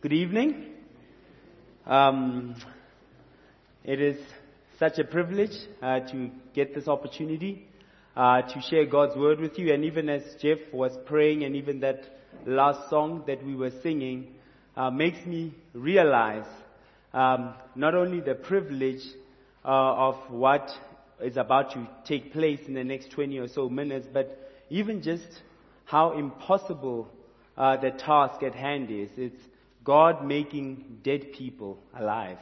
Good evening. It is such a privilege to get this opportunity to share God's word with you. And even as Jeff was praying, and even that last song that we were singing makes me realize not only the privilege of what is about to take place in the next 20 or so minutes, but even just how impossible the task at hand is. It's God making dead people alive.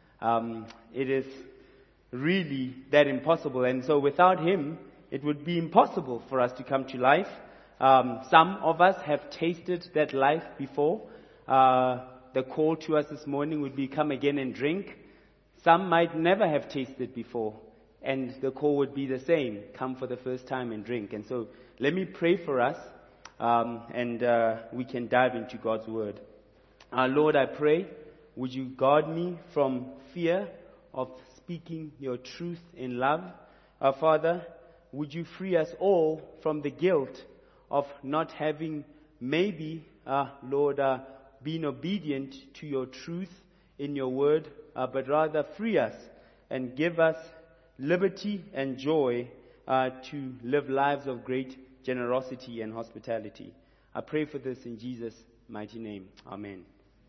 It is really that impossible. And so without Him, it would be impossible for us to come to life. Some of us have tasted that life before. The call to us this morning would be come again and drink. Some might never have tasted before. And the call would be the same. Come for the first time and drink. And so let me pray for us. And we can dive into God's word. Lord, I pray, would you guard me from fear of speaking your truth in love? Father, would you free us all from the guilt of not having maybe, Lord, been obedient to your truth in your word, but rather free us and give us liberty and joy to live lives of great generosity and hospitality. I pray for this in Jesus' mighty name. Amen.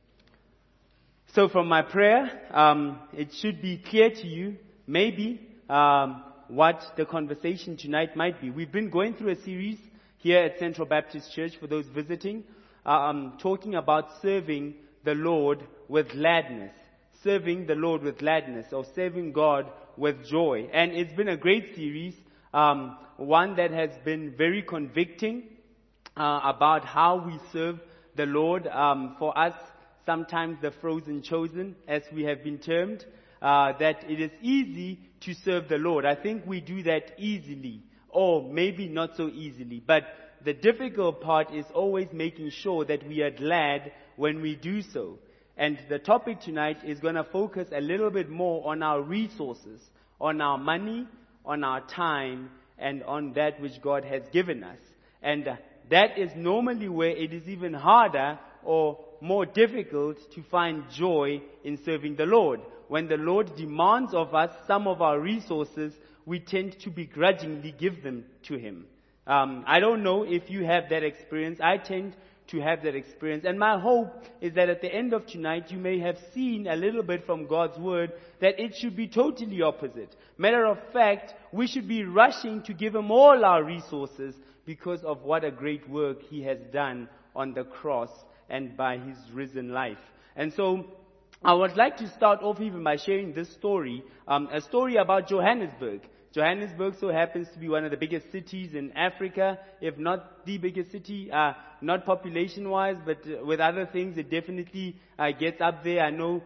So from my prayer, it should be clear to you, maybe, what the conversation tonight might be. We've been going through a series here at Central Baptist Church, for those visiting, talking about serving the Lord with gladness. Serving the Lord with gladness, or serving God with joy. And it's been a great series, one that has been very convicting about how we serve the Lord. For us, sometimes the frozen chosen, as we have been termed, that it is easy to serve the Lord. I think we do that easily, or maybe not so easily. But the difficult part is always making sure that we are glad when we do so. And the topic tonight is going to focus a little bit more on our resources, on our money, on our time, and on that which God has given us. And that is normally where it is even harder or more difficult to find joy in serving the Lord. When the Lord demands of us some of our resources, we tend to begrudgingly give them to Him. I don't know if you have that experience. I tend to have that experience. And my hope is that at the end of tonight, you may have seen a little bit from God's Word that it should be totally opposite. Matter of fact, we should be rushing to give Him all our resources because of what a great work He has done on the cross and by His risen life. And so I would like to start off even by sharing this story, a story about Johannesburg. Johannesburg so happens to be one of the biggest cities in Africa, if not the biggest city, not population-wise, but with other things, it definitely gets up there. I know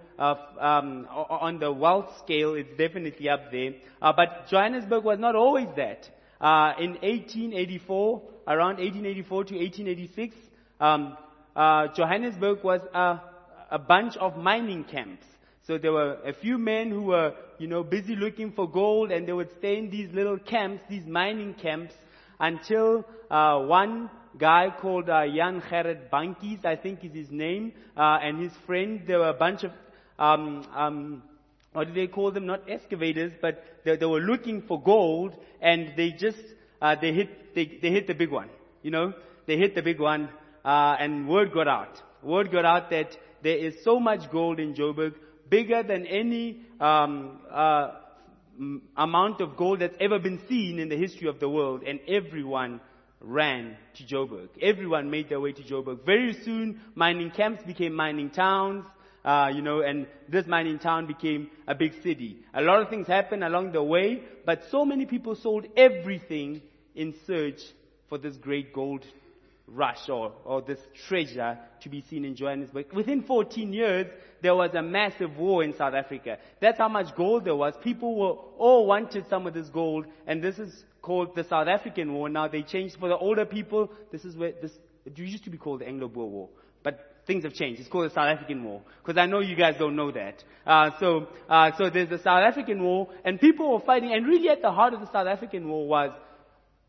on the wealth scale, it's definitely up there. But Johannesburg was not always that. In 1884, around 1884 to 1886, Johannesburg was a bunch of mining camps. So there were a few men who were, busy looking for gold, and they would stay in these little camps, these mining camps, until one guy called Jan Gerrit Bankies, I think is his name, and his friend. There were a bunch of what do they call them? Not excavators, but they were looking for gold, and they just they hit the big one. They hit the big one, and word got out. Word got out that there is so much gold in Joburg, bigger than any amount of gold that's ever been seen in the history of the world, and everyone ran to Joburg. Everyone made their way to Joburg. Very soon, mining camps became mining towns, and this mining town became a big city. A lot of things happened along the way, but so many people sold everything in search for this great gold rush or this treasure to be seen in Johannesburg. Within 14 years, there was a massive war in South Africa. That's how much gold there was. People all wanted some of this gold, and this is called the South African War. Now they changed for the older people. It used to be called the Anglo-Boer War, but things have changed. It's called the South African War, because I know you guys don't know that. So there's the South African War, and people were fighting, and really at the heart of the South African War was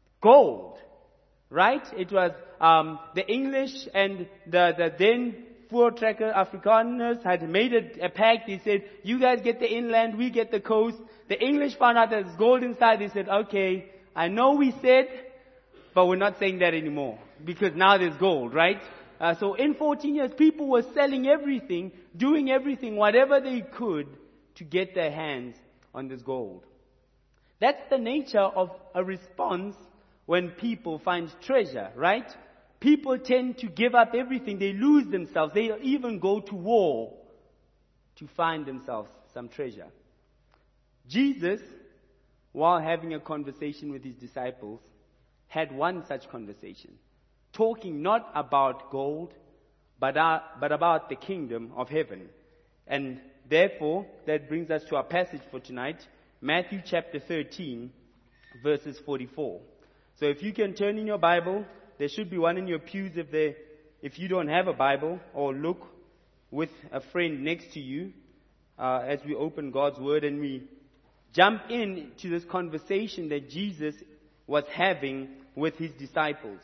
gold. Right? It was the English and the then Voortrekker Afrikaners had made a pact. They said, you guys get the inland, we get the coast. The English found out there's gold inside. They said, okay, I know we said, but we're not saying that anymore. Because now there's gold, right? So in 14 years, people were selling everything, doing everything, whatever they could to get their hands on this gold. That's the nature of a response when people find treasure, right? People tend to give up everything. They lose themselves. They even go to war to find themselves some treasure. Jesus, while having a conversation with his disciples, had one such conversation, talking not about gold, but about the kingdom of heaven. And therefore, that brings us to our passage for tonight, Matthew chapter 13, verses 44. So if you can turn in your Bible, there should be one in your pews if you don't have a Bible, or look with a friend next to you as we open God's Word and we jump into this conversation that Jesus was having with his disciples.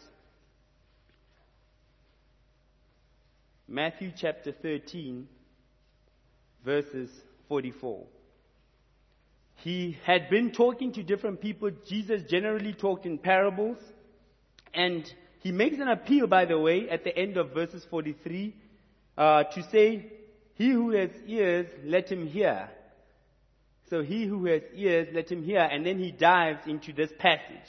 Matthew chapter 13, verses 44. He had been talking to different people. Jesus generally talked in parables. And he makes an appeal, by the way, at the end of verses 43, to say, he who has ears, let him hear. So he who has ears, let him hear. And then he dives into this passage.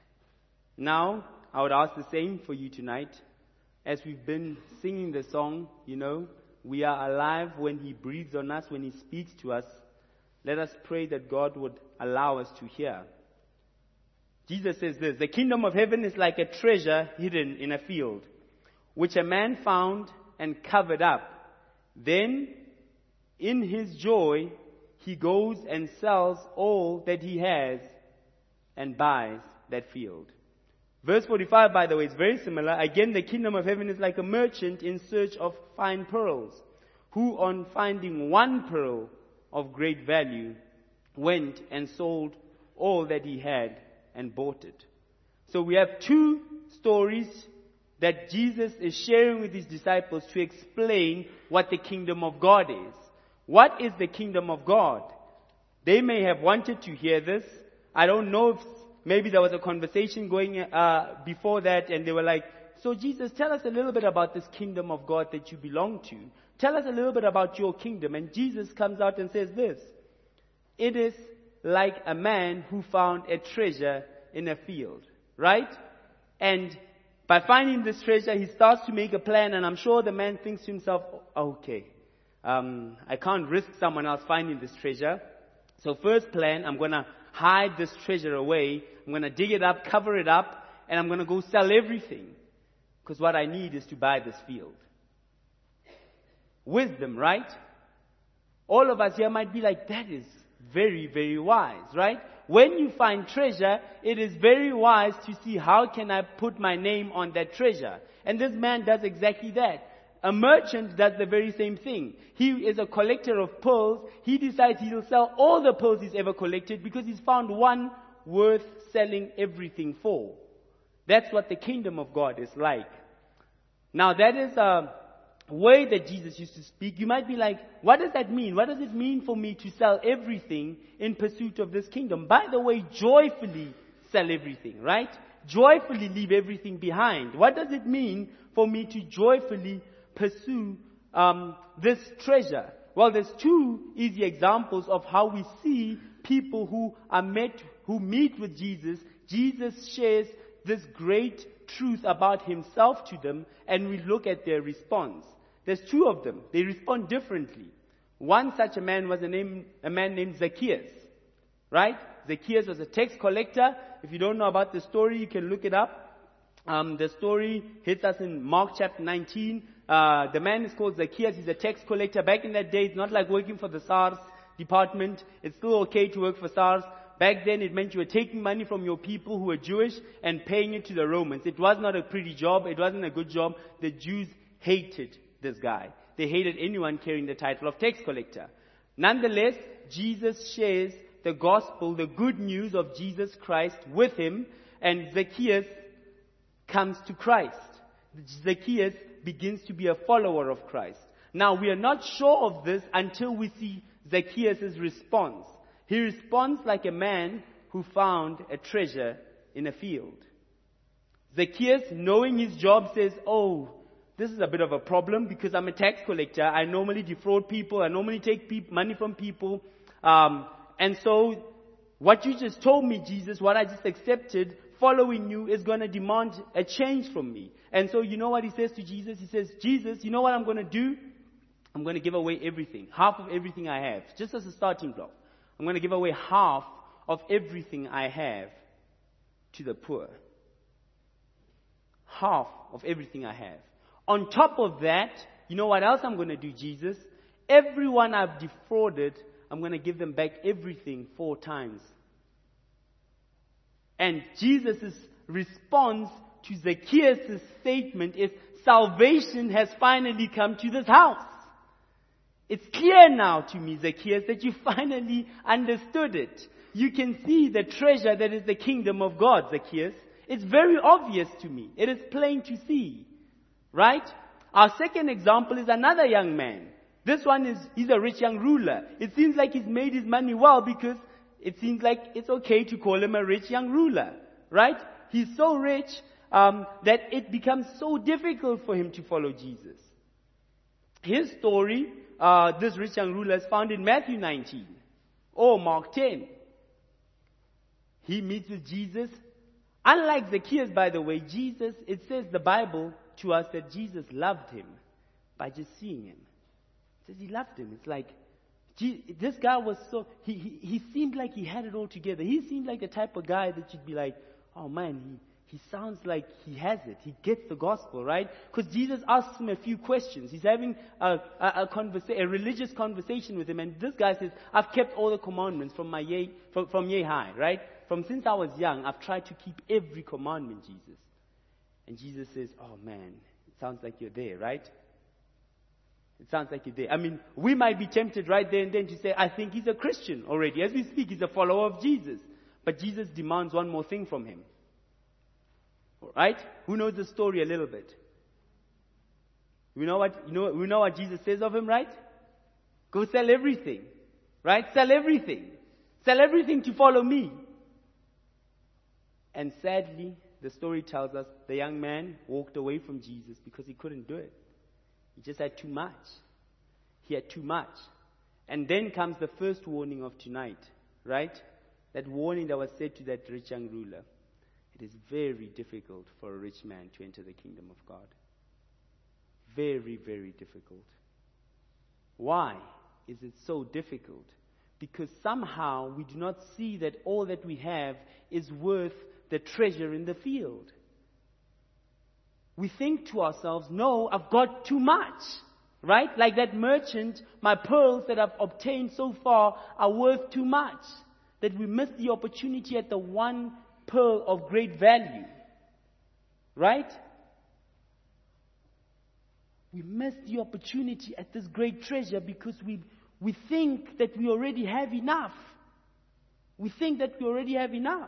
Now, I would ask the same for you tonight. As we've been singing the song, we are alive when he breathes on us, when he speaks to us. Let us pray that God would allow us to hear. Jesus says this, the kingdom of heaven is like a treasure hidden in a field, which a man found and covered up. Then, in his joy, he goes and sells all that he has and buys that field. Verse 45, by the way, is very similar. Again, the kingdom of heaven is like a merchant in search of fine pearls, who on finding one pearl of great value, went and sold all that he had and bought it. So we have two stories that Jesus is sharing with his disciples to explain what the kingdom of God is. What is the kingdom of God? They may have wanted to hear this. I don't know if maybe there was a conversation going before that and they were like, so Jesus, tell us a little bit about this kingdom of God that you belong to. Tell us a little bit about your kingdom. And Jesus comes out and says this, it is like a man who found a treasure in a field, right? And by finding this treasure, he starts to make a plan, and I'm sure the man thinks to himself, okay, I can't risk someone else finding this treasure. So first plan, I'm going to hide this treasure away. I'm going to dig it up, cover it up, and I'm going to go sell everything. Because what I need is to buy this field. Wisdom, right? All of us here might be like, that is very, very wise, right? When you find treasure, it is very wise to see how can I put my name on that treasure. And this man does exactly that. A merchant does the very same thing. He is a collector of pearls. He decides he'll sell all the pearls he's ever collected because he's found one worth selling everything for. That's what the kingdom of God is like. Now that is a way that Jesus used to speak. You might be like, what does that mean? What does it mean for me to sell everything in pursuit of this kingdom? By the way, joyfully sell everything, right? Joyfully leave everything behind. What does it mean for me to joyfully pursue this treasure? Well, there's two easy examples of how we see people who meet with Jesus. Jesus shares this great truth about himself to them, and we look at their response. There's two of them. They respond differently. One such a man was a man named Zacchaeus, right? Zacchaeus was a tax collector. If you don't know about the story, you can look it up. The story hits us in Mark chapter 19. The man is called Zacchaeus. He's a tax collector. Back in that day, it's not like working for the SARS department. It's still okay to work for SARS. Back then, it meant you were taking money from your people who were Jewish and paying it to the Romans. It was not a pretty job. It wasn't a good job. The Jews hated this guy. They hated anyone carrying the title of tax collector. Nonetheless, Jesus shares the gospel, the good news of Jesus Christ with him, and Zacchaeus comes to Christ. Zacchaeus begins to be a follower of Christ. Now, we are not sure of this until we see Zacchaeus' response. He responds like a man who found a treasure in a field. Zacchaeus, knowing his job, says, oh, this is a bit of a problem because I'm a tax collector. I normally defraud people. I normally take money from people. And so what you just told me, Jesus, what I just accepted, following you, is going to demand a change from me. And so you know what he says to Jesus? He says, Jesus, you know what I'm going to do? I'm going to give away everything, half of everything I have, just as a starting block. I'm going to give away half of everything I have to the poor. Half of everything I have. On top of that, you know what else I'm going to do, Jesus? Everyone I've defrauded, I'm going to give them back everything 4 times. And Jesus' response to Zacchaeus' statement is, salvation has finally come to this house. It's clear now to me, Zacchaeus, that you finally understood it. You can see the treasure that is the kingdom of God, Zacchaeus. It's very obvious to me. It is plain to see. Right? Our second example is another young man. This one he's a rich young ruler. It seems like he's made his money well because it seems like it's okay to call him a rich young ruler. Right? He's so rich that it becomes so difficult for him to follow Jesus. His story, this rich young ruler, is found in Matthew 19 or Mark 10. He meets with Jesus. Unlike Zacchaeus, by the way, Jesus, it says the Bible to us that Jesus loved him by just seeing him. It says he loved him. It's like, this guy was so, he seemed like he had it all together. He seemed like the type of guy that you'd be like, oh man, he sounds like he has it. He gets the gospel, right? Because Jesus asks him a few questions. He's having a religious conversation with him, and this guy says, I've kept all the commandments from yay high, right? From since I was young, I've tried to keep every commandment, Jesus. And Jesus says, oh man, it sounds like you're there, right? It sounds like you're there. I mean, we might be tempted right there and then to say, I think he's a Christian already. As we speak, he's a follower of Jesus. But Jesus demands one more thing from him. Right? Who knows the story a little bit? We know what Jesus says of him, right? Go sell everything. Right? Sell everything. Sell everything to follow me. And sadly, the story tells us the young man walked away from Jesus because he couldn't do it. He just had too much. He had too much. And then comes the first warning of tonight, right? That warning that was said to that rich young ruler. It is very difficult for a rich man to enter the kingdom of God. Very, very difficult. Why is it so difficult? Because somehow we do not see that all that we have is worth the treasure in the field. We think to ourselves, no, I've got too much. Right? Like that merchant, my pearls that I've obtained so far are worth too much. That we miss the opportunity at the one pearl of great value. Right? We miss the opportunity at this great treasure because we think that we already have enough. We think that we already have enough.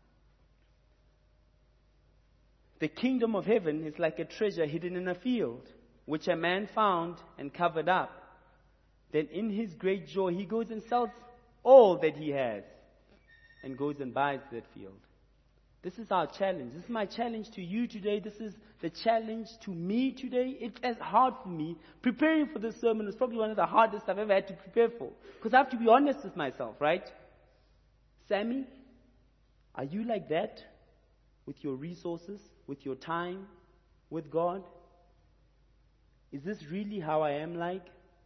The kingdom of heaven is like a treasure hidden in a field, which a man found and covered up. Then in his great joy, he goes and sells all that he has and goes and buys that field. This is our challenge. This is my challenge to you today. This is the challenge to me today. It's as hard for me. Preparing for this sermon is probably one of the hardest I've ever had to prepare for. Because I have to be honest with myself, right? Sammy, are you like that? With your resources, with your time, with God? Is this really how I am like?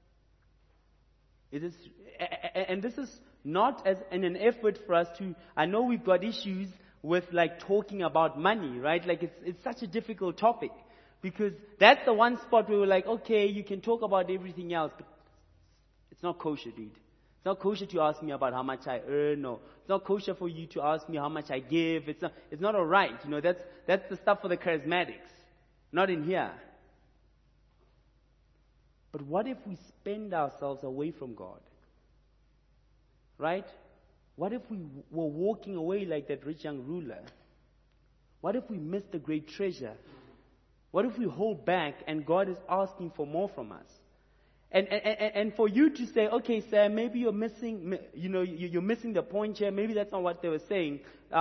And this is not as in an effort for us to, I know we've got issues with like talking about money, right? Like it's such a difficult topic because that's the one spot where we're like, okay, you can talk about everything else, but it's not kosher, dude. It's not kosher to ask me about how much I earn, or it's not kosher for you to ask me how much I give. It's not all right. You know, that's the stuff for the charismatics, not in here. But what if we spend ourselves away from God? Right? What if we were walking away like that rich young ruler? What if we missed the great treasure? What if we hold back and God is asking for more from us? And for you to say, okay, Sam, maybe you're missing, you're missing the point here. Maybe that's not what they were saying.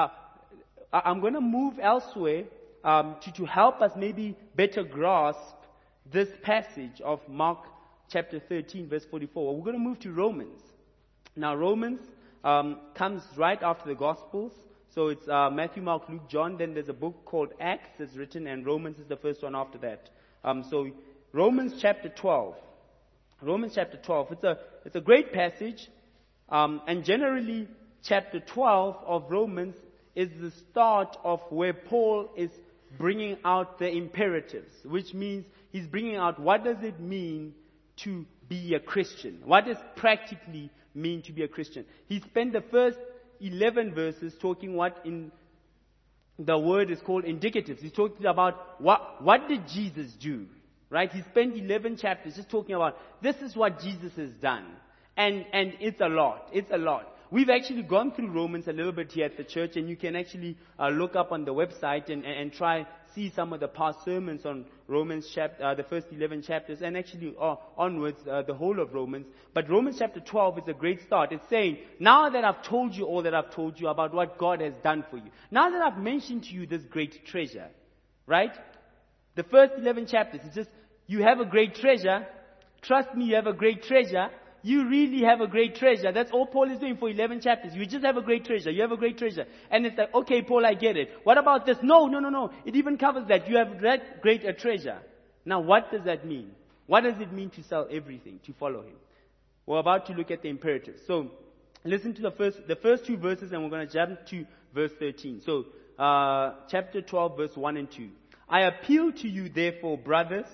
I'm going to move elsewhere to help us maybe better grasp this passage of Mark chapter 13, verse 44. We're going to move to Romans. Now, Romans comes right after the Gospels. So it's Matthew, Mark, Luke, John. Then there's a book called Acts that's written, and Romans is the first one after that. So Romans chapter 12. Romans chapter 12. It's a great passage. And generally, chapter 12 of Romans is the start of where Paul is bringing out the imperatives, which means he's bringing out what does it mean to be a Christian? What does practically mean to be a Christian? He spent the first 11 verses talking what in the word is called indicatives. He's talking about what did Jesus do? Right? He spent 11 chapters just talking about this is what Jesus has done. And it's a lot. It's a lot. We've actually gone through Romans a little bit here at the church, and you can actually look up on the website and try see some of the past sermons on Romans chapter, the first 11 chapters, and actually onwards the whole of Romans. But Romans chapter 12 is a great start. It's saying, now that I've told you all that I've told you about what God has done for you, now that I've mentioned to you this great treasure, right? The first 11 chapters, it's just, you have a great treasure. Trust me, you have a great treasure. You really have a great treasure. That's all Paul is doing for 11 chapters. You just have a great treasure. You have a great treasure. And it's like, okay, Paul, I get it. What about this? No. It even covers that. You have that great a treasure. Now, what does that mean? What does it mean to sell everything, to follow him? We're about to look at the imperatives. So, listen to the first two verses, and we're going to jump to verse 13. So, chapter 12, verse 1 and 2. I appeal to you, therefore, brothers,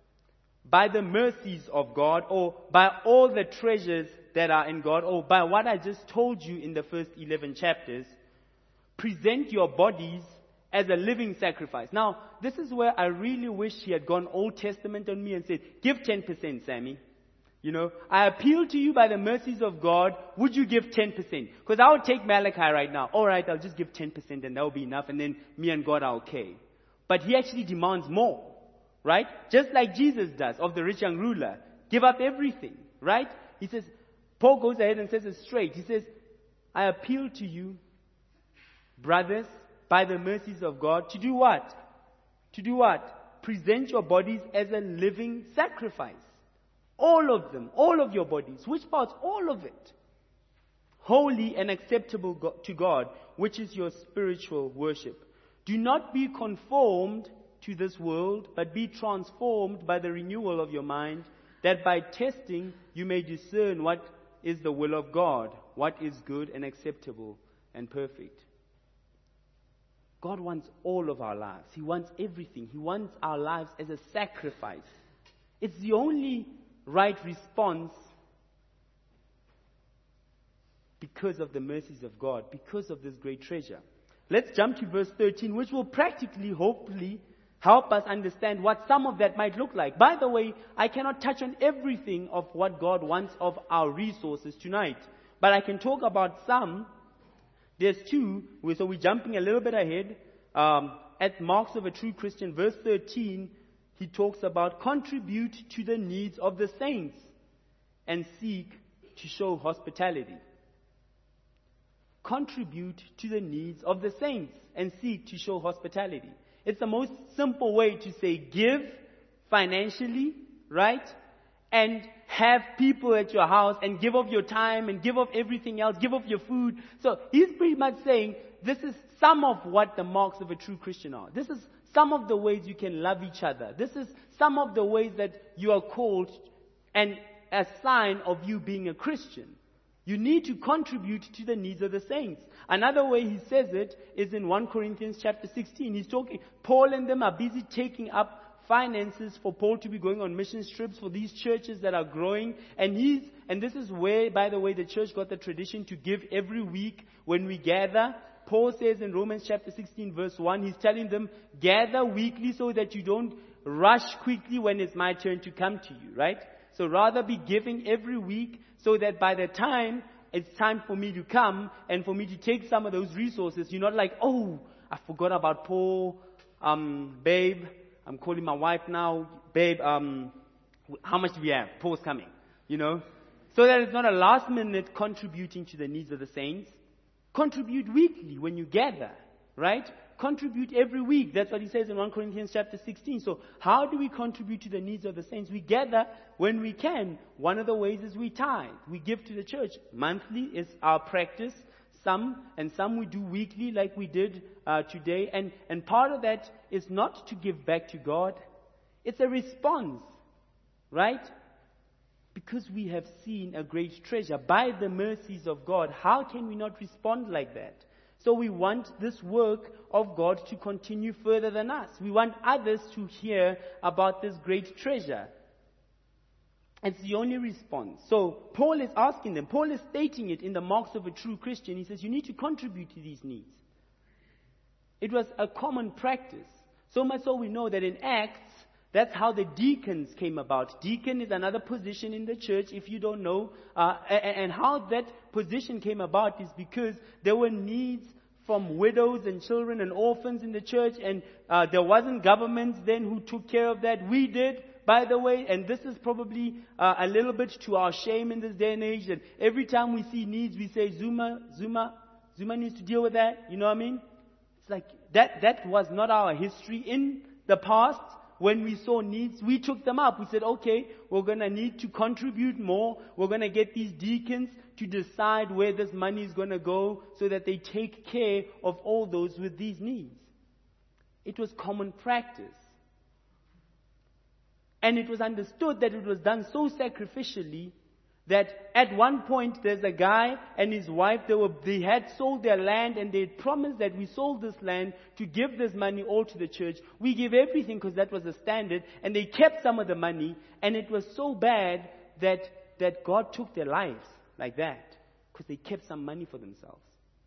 by the mercies of God, or by all the treasures that are in God, or by what I just told you in the first 11 chapters, present your bodies as a living sacrifice. Now, this is where I really wish he had gone Old Testament on me and said, give 10%, Sammy. I appeal to you by the mercies of God, would you give 10%? Because I would take Malachi right now. All right, I'll just give 10% and that will be enough, and then me and God are okay. But he actually demands more. Right? Just like Jesus does of the rich young ruler. Give up everything. Right? He says, Paul goes ahead and says it straight. He says, I appeal to you, brothers, by the mercies of God, to do what? To do what? Present your bodies as a living sacrifice. All of them. All of your bodies. Which parts? All of it. Holy and acceptable to God, which is your spiritual worship. Do not be conformed to this world, but be transformed by the renewal of your mind, that by testing you may discern what is the will of God, what is good and acceptable and perfect. God wants all of our lives. He wants everything. He wants our lives as a sacrifice. It's the only right response because of the mercies of God, because of this great treasure. Let's jump to verse 13, which will practically, hopefully, help us understand what some of that might look like. By the way, I cannot touch on everything of what God wants of our resources tonight. But I can talk about some. There's two. So we're jumping a little bit ahead. At Marks of a True Christian, verse 13, he talks about contribute to the needs of the saints and seek to show hospitality. Contribute to the needs of the saints and seek to show hospitality. It's the most simple way to say give financially, right? And have people at your house and give of your time and give of everything else, give of your food. So he's pretty much saying this is some of what the marks of a true Christian are. This is some of the ways you can love each other. This is some of the ways that you are called and a sign of you being a Christian. You need to contribute to the needs of the saints. Another way he says it is in 1 Corinthians chapter 16. He's talking, Paul and them are busy taking up finances for Paul to be going on mission trips for these churches that are growing. And this is where, by the way, the church got the tradition to give every week when we gather. Paul says in Romans chapter 16 verse 1, he's telling them, gather weekly so that you don't rush quickly when it's my turn to come to you, right? So rather be giving every week so that by the time it's time for me to come and for me to take some of those resources, you're not like, oh, I forgot about Paul, babe, I'm calling my wife now, babe, how much do we have? Paul's coming, So that it's not a last minute contributing to the needs of the saints. Contribute weekly when you gather, right? Contribute every week. That's what he says in 1 Corinthians chapter 16. So how do we contribute to the needs of the saints? We gather when we can. One of the ways is we tithe. We give to the church. Monthly is our practice. Some we do weekly like we did today. And part of that is not to give back to God. It's a response, right? Because we have seen a great treasure by the mercies of God. How can we not respond like that? So we want this work of God to continue further than us. We want others to hear about this great treasure. It's the only response. So Paul is asking them, Paul is stating it in the marks of a true Christian. He says, you need to contribute to these needs. It was a common practice. So much so we know that in Acts, that's how the deacons came about. Deacon is another position in the church, if you don't know. And how that position came about is because there were needs from widows and children and orphans in the church. And there wasn't governments then who took care of that. We did, by the way. And this is probably a little bit to our shame in this day and age. That every time we see needs, we say, Zuma needs to deal with that. You know what I mean? It's like that was not our history in the past. When we saw needs, we took them up. We said, okay, we're going to need to contribute more. We're going to get these deacons to decide where this money is going to go so that they take care of all those with these needs. It was common practice. And it was understood that it was done so sacrificially that at one point there's a guy and his wife, they had sold their land and they had promised that we sold this land to give this money all to the church. We give everything because that was the standard, and they kept some of the money, and it was so bad that God took their lives like that because they kept some money for themselves.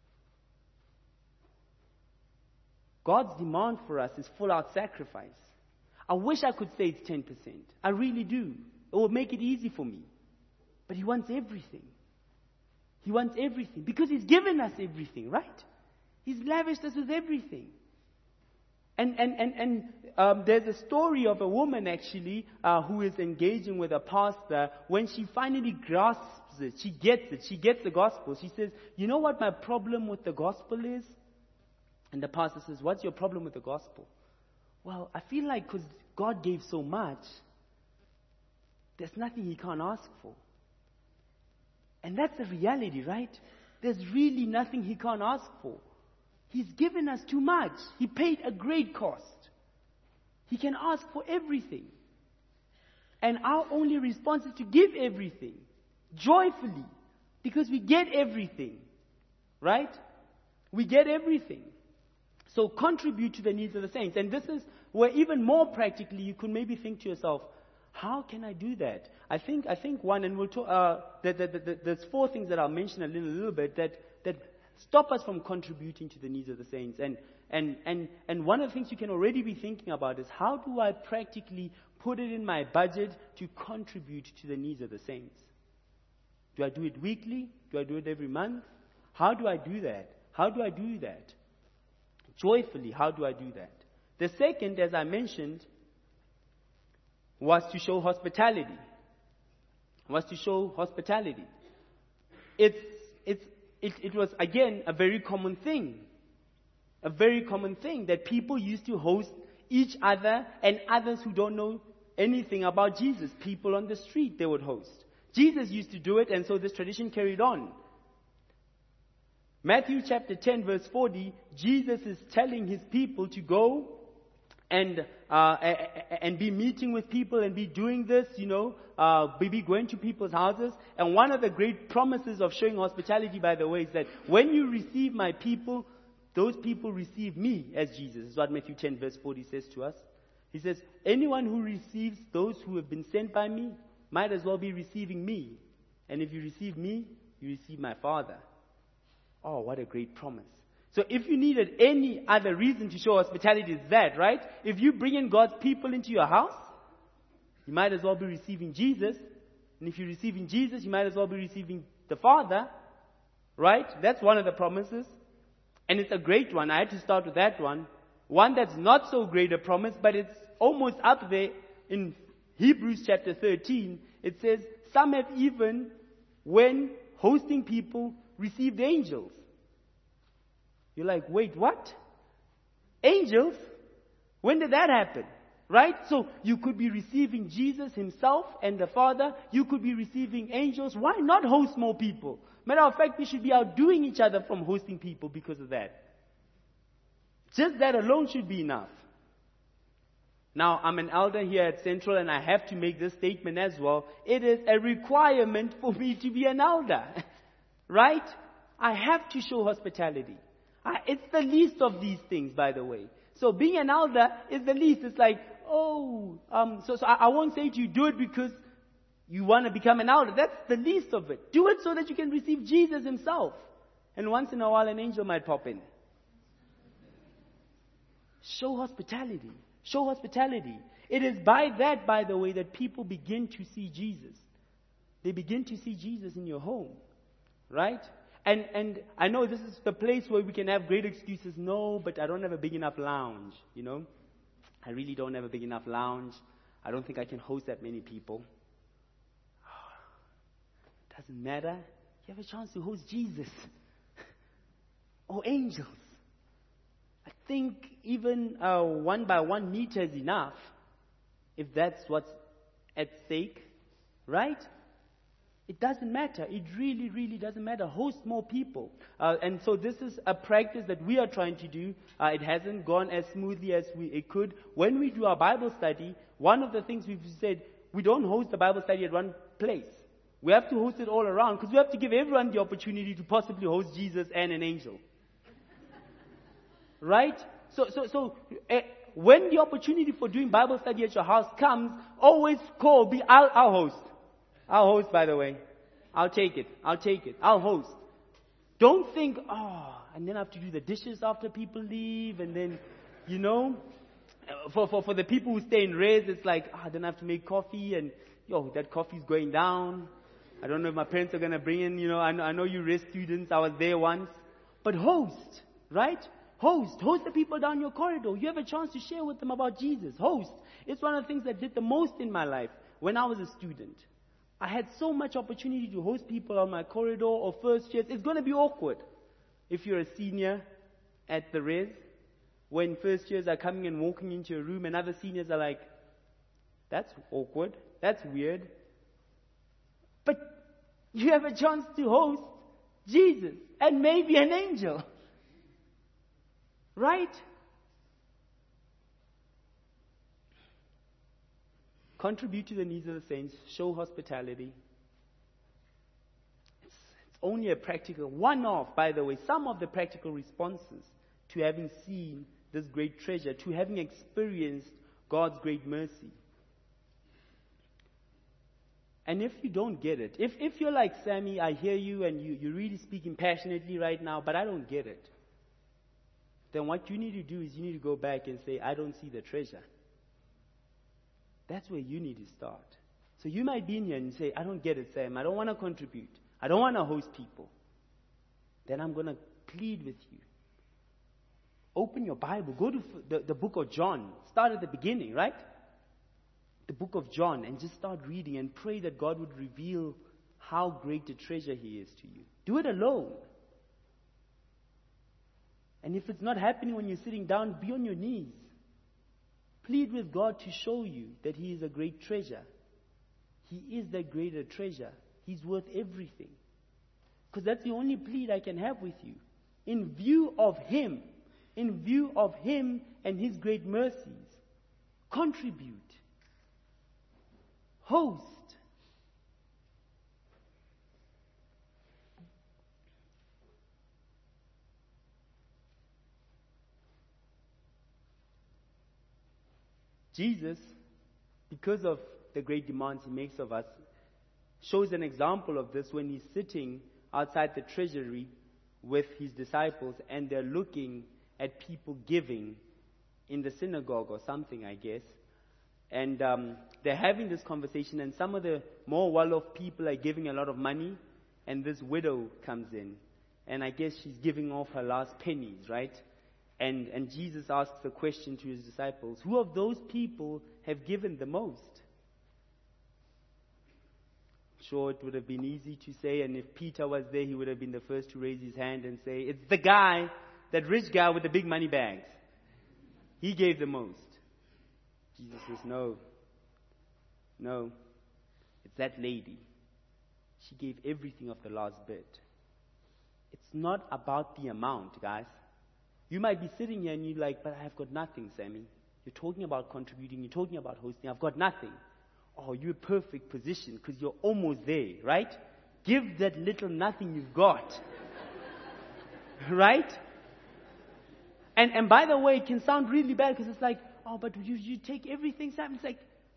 God's demand for us is full out sacrifice. I wish I could say it's 10%. I really do. It would make it easy for me. But He wants everything. He wants everything. Because He's given us everything, right? He's lavished us with everything. And there's a story of a woman actually who is engaging with a pastor. When she finally grasps it, she gets the gospel. She says, you know what my problem with the gospel is? And the pastor says, what's your problem with the gospel? Well, I feel like because God gave so much, there's nothing He can't ask for. And that's the reality, right? There's really nothing He can't ask for. He's given us too much. He paid a great cost. He can ask for everything. And our only response is to give everything. Joyfully. Because we get everything. Right? We get everything. So contribute to the needs of the saints. And this is where even more practically you could maybe think to yourself, how can I do that? I think one, and we'll talk. There's 4 things that I'll mention a little bit that stop us from contributing to the needs of the saints. And one of the things you can already be thinking about is how do I practically put it in my budget to contribute to the needs of the saints? Do I do it weekly? Do I do it every month? How do I do that? How do I do that? Joyfully, how do I do that? The second, as I mentioned, was to show hospitality. It was, again, a very common thing. A very common thing that people used to host each other and others who don't know anything about Jesus. People on the street they would host. Jesus used to do it, and so this tradition carried on. Matthew chapter 10 verse 40, Jesus is telling His people to go and be meeting with people and be doing this, be going to people's houses. And one of the great promises of showing hospitality, by the way, is that when you receive my people, those people receive me as Jesus. Is what Matthew 10 verse 40 says to us. He says, anyone who receives those who have been sent by me might as well be receiving me. And if you receive me, you receive my Father. Oh, what a great promise. So if you needed any other reason to show hospitality, it's that, right? If you bring in God's people into your house, you might as well be receiving Jesus. And if you're receiving Jesus, you might as well be receiving the Father. Right? That's one of the promises. And it's a great one. I had to start with that one. one that's not so great a promise, but it's almost up there in Hebrews chapter 13. It says, some have even, when hosting people, received angels. You're like, wait, what? Angels? When did that happen? Right? So you could be receiving Jesus himself and the Father. You could be receiving angels. Why not host more people? Matter of fact, we should be outdoing each other from hosting people because of that. Just that alone should be enough. Now, I'm an elder here at Central, and I have to make this statement as well. It is a requirement for me to be an elder. Right? I have to show hospitality. It's the least of these things, by the way. So being an elder is the least. It's like, so I won't say to you, do it because you want to become an elder. That's the least of it. Do it so that you can receive Jesus himself. And once in a while, an angel might pop in. Show hospitality. Show hospitality. It is by that, by the way, that people begin to see Jesus. They begin to see Jesus in your home. Right? And I know this is the place where we can have great excuses. No, but I don't have a big enough lounge, you know. I really don't have a big enough lounge. I don't think I can host that many people. Doesn't matter. You have a chance to host Jesus. Or angels. I think even 1 by 1 meter is enough. If that's what's at stake. Right? It doesn't matter. It really, really doesn't matter. Host more people. And so this is a practice that we are trying to do. It hasn't gone as smoothly as it could. When we do our Bible study, one of the things we've said, we don't host the Bible study at one place. We have to host it all around because we have to give everyone the opportunity to possibly host Jesus and an angel. Right? So when the opportunity for doing Bible study at your house comes, always call. I'll host. I'll host, by the way. I'll take it. I'll host. Don't think, and then I have to do the dishes after people leave, and then, you know, for the people who stay in res, it's like, then I have to make coffee, and, that coffee's going down. I don't know if my parents are going to bring in, I know you res students, I was there once. But host, right? Host the people down your corridor. You have a chance to share with them about Jesus. Host. It's one of the things that did the most in my life when I was a student. I had so much opportunity to host people on my corridor or first years. It's going to be awkward if you're a senior at the res. When first years are coming and walking into a room and other seniors are like, that's awkward. That's weird. But you have a chance to host Jesus and maybe an angel. Right? Contribute to the needs of the saints. Show hospitality. It's only a practical one-off, by the way. Some of the practical responses to having seen this great treasure, to having experienced God's great mercy. And if you don't get it, if you're like Sammy, I hear you and you're really speaking passionately right now, but I don't get it, then what you need to do is you need to go back and say, I don't see the treasure. That's where you need to start. So you might be in here and say, I don't get it, Sam. I don't want to contribute. I don't want to host people. Then I'm going to plead with you. Open your Bible. Go to the book of John. Start at the beginning, right? The book of John. And just start reading and pray that God would reveal how great a treasure he is to you. Do it alone. And if it's not happening when you're sitting down, be on your knees. Plead with God to show you that he is a great treasure. He is the greater treasure. He's worth everything. Because that's the only plead I can have with you. In view of him and his great mercies, contribute. Host. Jesus, because of the great demands he makes of us, shows an example of this when he's sitting outside the treasury with his disciples and they're looking at people giving in the synagogue or something, I guess. And they're having this conversation, and some of the more well-off people are giving a lot of money, and this widow comes in. And I guess she's giving off her last pennies, right? And Jesus asks a question to his disciples. Who of those people have given the most? Sure, it would have been easy to say, and if Peter was there, he would have been the first to raise his hand and say, it's the guy, that rich guy with the big money bags. He gave the most. Jesus says, no, it's that lady. She gave everything of the last bit. It's not about the amount, guys. You might be sitting here and you're like, but I have got nothing, Sammy. You're talking about contributing, you're talking about hosting, I've got nothing. Oh, you're in perfect position because you're almost there, right? Give that little nothing you've got. Right? And by the way, it can sound really bad because it's like, oh, but you take everything, Sam. It's like,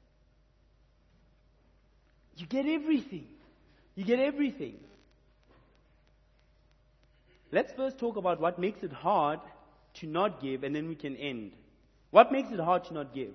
you get everything. You get everything. Let's first talk about what makes it hard to not give, and then we can end. What makes it hard to not give?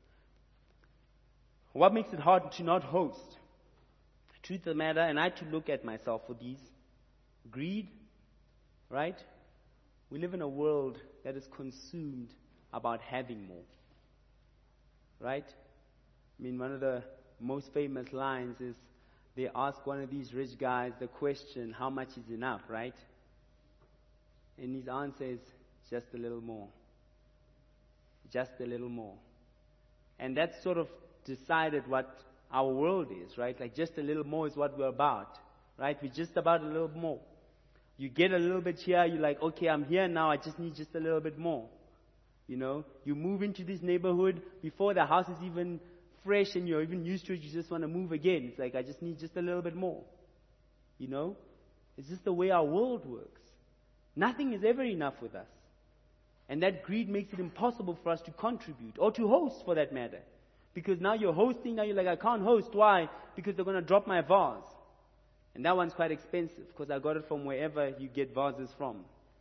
What makes it hard to not host? Truth of the matter, and I had to look at myself for these. Greed, right? We live in a world that is consumed about having more. Right? I mean, one of the most famous lines is they ask one of these rich guys the question, how much is enough, right? And his answer is, just a little more. Just a little more. And that's sort of decided what our world is, right? Like just a little more is what we're about, right? We're just about a little more. You get a little bit here, you're like, okay, I'm here now, I just need just a little bit more. You know, you move into this neighborhood, before the house is even fresh and you're even used to it, you just want to move again. It's like, I just need just a little bit more. You know? It's just the way our world works. Nothing is ever enough with us. And that greed makes it impossible for us to contribute, or to host for that matter. Because now you're hosting, now you're like, I can't host. Why? Because they're going to drop my vase. And that one's quite expensive, because I got it from wherever you get vases from.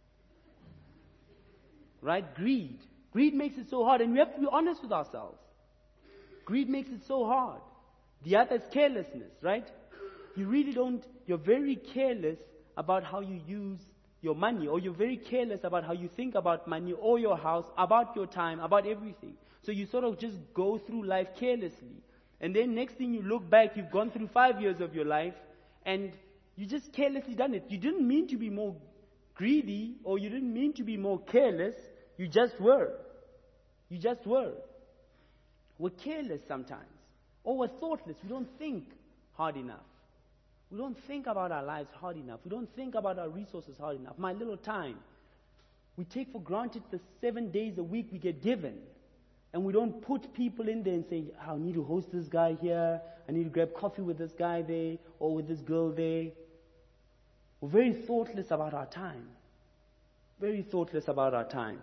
Right? Greed. Greed makes it so hard, and we have to be honest with ourselves. Greed makes it so hard. The other is carelessness, right? You really don't, you're very careless about how you use your money, or you're very careless about how you think about money or your house, about your time, about everything. So you sort of just go through life carelessly. And then next thing you look back, you've gone through 5 years of your life, and you just carelessly done it. You didn't mean to be more greedy, or you didn't mean to be more careless. You just were. You just were. We're careless sometimes. Or we're thoughtless. We don't think hard enough. We don't think about our lives hard enough. We don't think about our resources hard enough. My little time. We take for granted the 7 days a week we get given. And we don't put people in there and say, I need to host this guy here. I need to grab coffee with this guy there, or with this girl there. We're very thoughtless about our time. Very thoughtless about our time.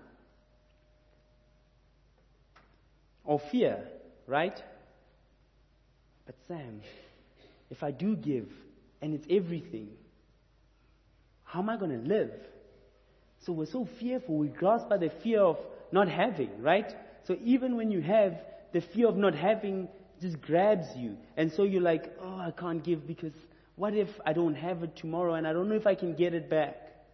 Or fear, right? But Sam, if I do give, and it's everything, how am I going to live? So we're so fearful. We're grasped by the fear of not having, right? So even when you have, the fear of not having just grabs you. And so you're like, oh, I can't give because what if I don't have it tomorrow and I don't know if I can get it back?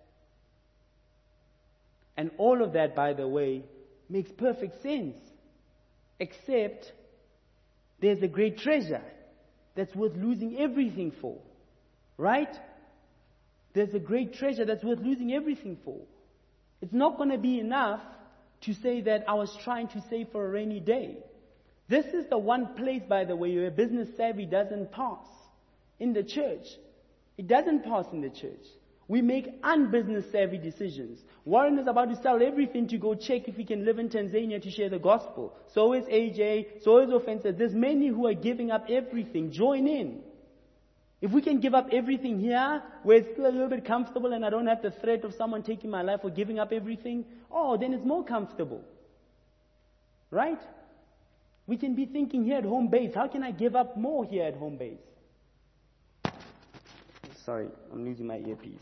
And all of that, by the way, makes perfect sense. Except there's a great treasure that's worth losing everything for. Right? There's a great treasure that's worth losing everything for. It's not going to be enough to say that I was trying to save for a rainy day. This is the one place, by the way, where business savvy doesn't pass in the church. It doesn't pass in the church. We make unbusiness savvy decisions. Warren is about to sell everything to go check if he can live in Tanzania to share the gospel. So is AJ, so is Offensive. There's many who are giving up everything. Join in. If we can give up everything here, where it's still a little bit comfortable and I don't have the threat of someone taking my life or giving up everything, then it's more comfortable. Right? We can be thinking here at home base, how can I give up more here at home base? Sorry, I'm losing my earpiece.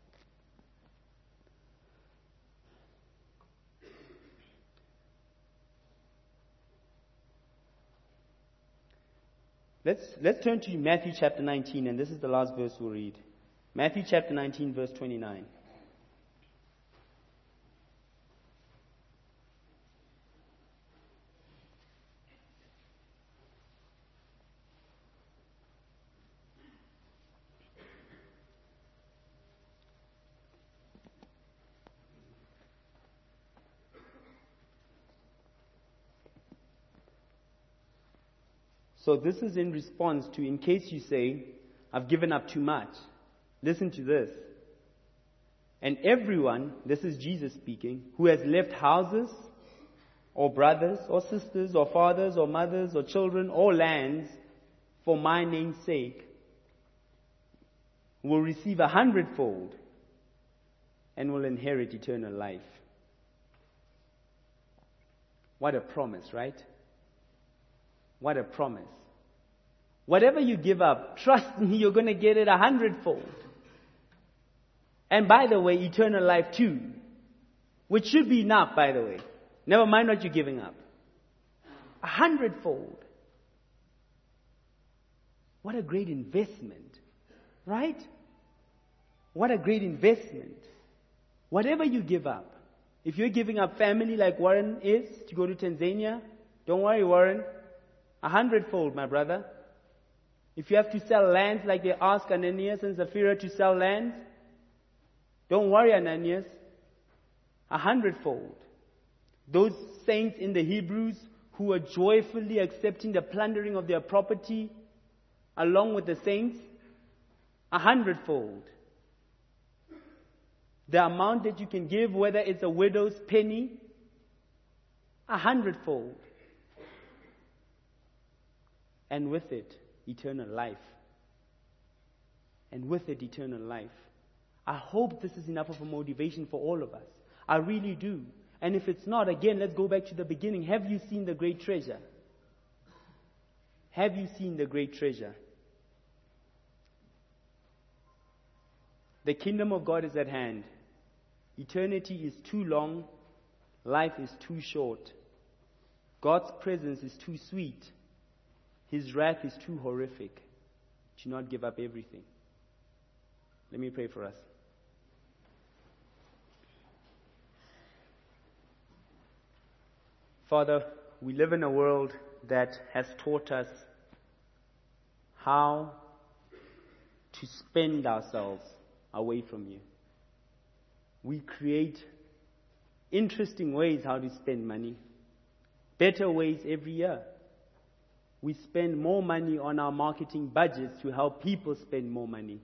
Let's turn to Matthew chapter 19, and this is the last verse we'll read. Matthew chapter 19, verse 29. So this is in response to, in case you say, I've given up too much. Listen to this. And everyone, this is Jesus speaking, who has left houses, or brothers, or sisters, or fathers, or mothers, or children, or lands, for my name's sake, will receive 100-fold and will inherit eternal life. What a promise, right? What a promise. Whatever you give up, trust me, you're going to get it 100-fold. And by the way, eternal life too. Which should be enough, by the way. Never mind what you're giving up. 100-fold. What a great investment. Right? What a great investment. Whatever you give up. If you're giving up family like Warren is to go to Tanzania, don't worry, Warren. 100-fold, my brother. If you have to sell lands like they asked Ananias and Sapphira to sell lands, don't worry, Ananias. 100-fold. Those saints in the Hebrews who were joyfully accepting the plundering of their property along with the saints, 100-fold. The amount that you can give, whether it's a widow's penny, 100-fold. And with it, eternal life. And with it, eternal life. I hope this is enough of a motivation for all of us. I really do. And if it's not, again, let's go back to the beginning. Have you seen the great treasure? Have you seen the great treasure? The kingdom of God is at hand. Eternity is too long. Life is too short. God's presence is too sweet. His wrath is too horrific to not give up everything. Let me pray for us. Father, we live in a world that has taught us how to spend ourselves away from you. We create interesting ways how to spend money, better ways every year. We spend more money on our marketing budgets to help people spend more money.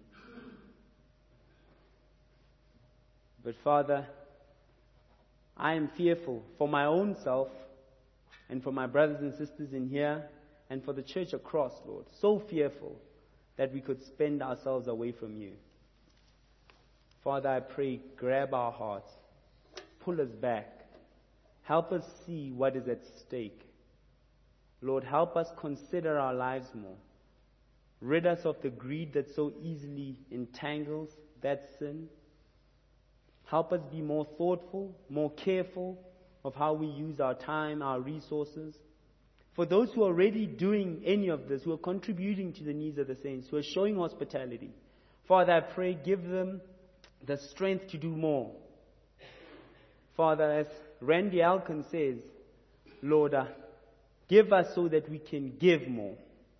But Father, I am fearful for my own self and for my brothers and sisters in here and for the church across, Lord. So fearful that we could spend ourselves away from you. Father, I pray, grab our hearts, pull us back, help us see what is at stake. Lord, help us consider our lives more. Rid us of the greed that so easily entangles that sin. Help us be more thoughtful, more careful of how we use our time, our resources. For those who are already doing any of this, who are contributing to the needs of the saints, who are showing hospitality, Father, I pray, give them the strength to do more. Father, as Randy Alkin says, Lord, give us so that we can give more.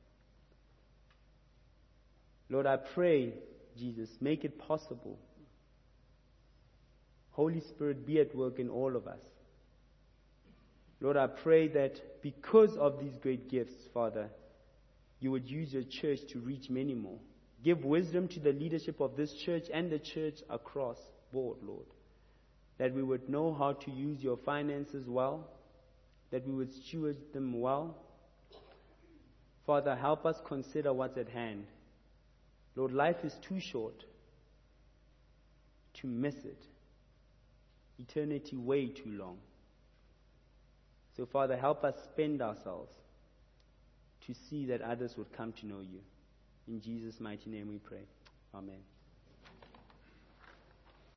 Lord, I pray, Jesus, make it possible. Holy Spirit, be at work in all of us. Lord, I pray that because of these great gifts, Father, you would use your church to reach many more. Give wisdom to the leadership of this church and the church across board, Lord. That we would know how to use your finances well, that we would steward them well. Father, help us consider what's at hand. Lord, life is too short to miss it. Eternity way too long. So, Father, help us spend ourselves to see that others would come to know you. In Jesus' mighty name we pray. Amen.